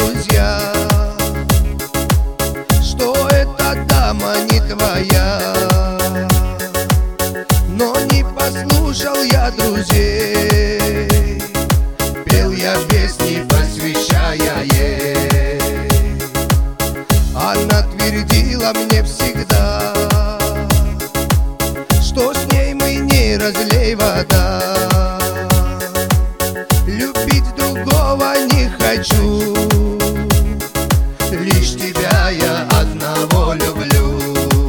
друзья, что эта дама не твоя. Но не послушал я друзей, пел я песни, посвящая ей. Она твердила мне всегда, что с ней мы не разлей вода. Любить другого не хочу, лишь тебя я одного люблю.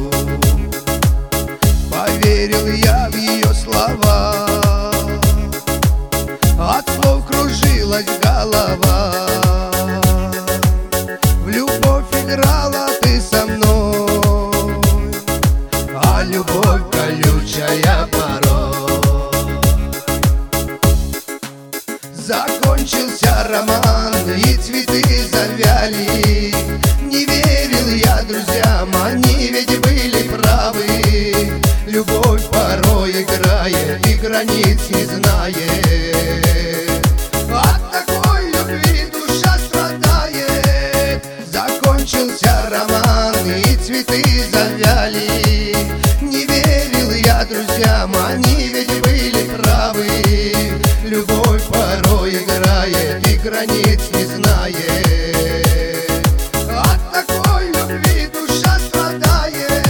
Поверил я в ее слова, от слов кружилась голова. В любовь играла ты со мной, а любовь колючая порой. Закончился роман, и цветы завяли. Не верил я друзьям, они ведь были правы. Любовь порой играет и границ не знает. От такой любви душа страдает. Закончился роман, и цветы завяли. Не верил я друзьям, они ведь были правы. Любовь порой играет и границ не знает. От такой любви душа страдает.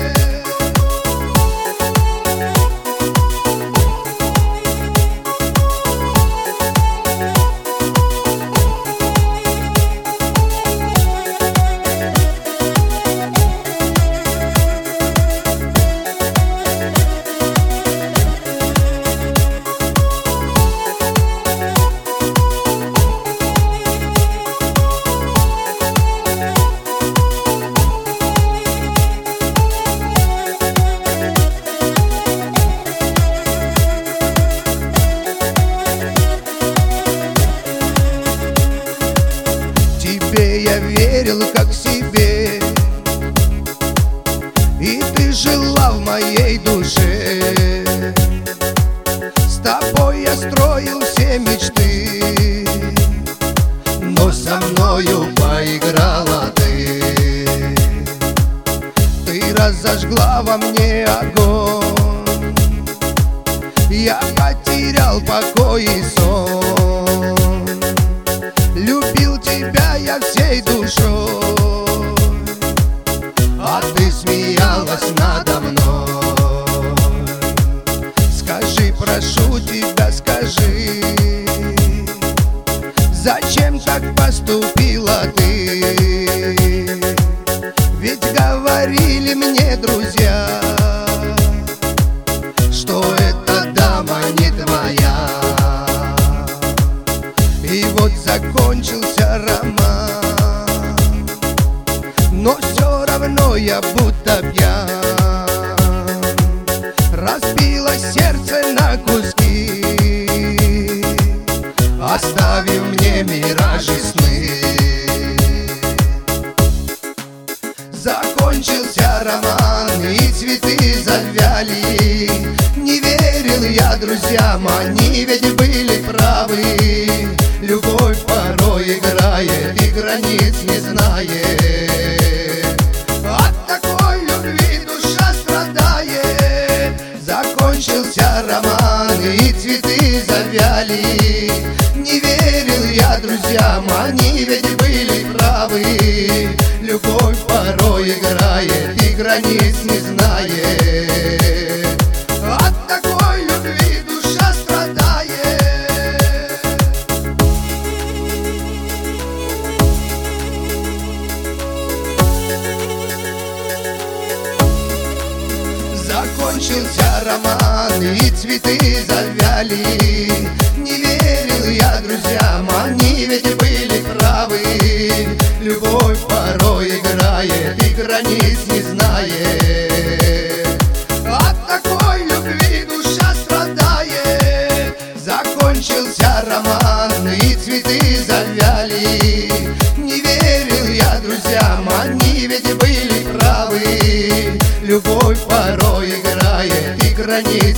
Тебе я верил как себе, и ты жила в моей душе. С тобой я строил все мечты, но со мною поиграла ты. Ты разожгла во мне огонь, я потерял покой и сон. Любил тебя я всей душой, а ты смеялась надо мной. Скажи, прошу тебя, скажи, зачем так поступила ты? Ведь говорили мне друзья, что эта дама не твоя. И вот закончился роман, но все равно я будто пьян. Разбилось сердце на куски, оставив мне миражи сны. Закончился роман, и цветы завяли. Не верил я друзьям, они ведь были правы. Любовь порой играет и границ не знает. От такой любви душа страдает. Закончился роман, и цветы завяли. Не верил я друзьям, они ведь были правы. Любовь порой играет и границ не знает. От такой любви душа страдает. Закончился роман, и цветы завяли. Не верил я друзьям, они ведь были правы. Любовь порой играет и границ не знает. От такой любви душа страдает. Закончился роман, и цветы завяли. Не верил я друзьям, они ведь были правы. Любовь порой играет и границ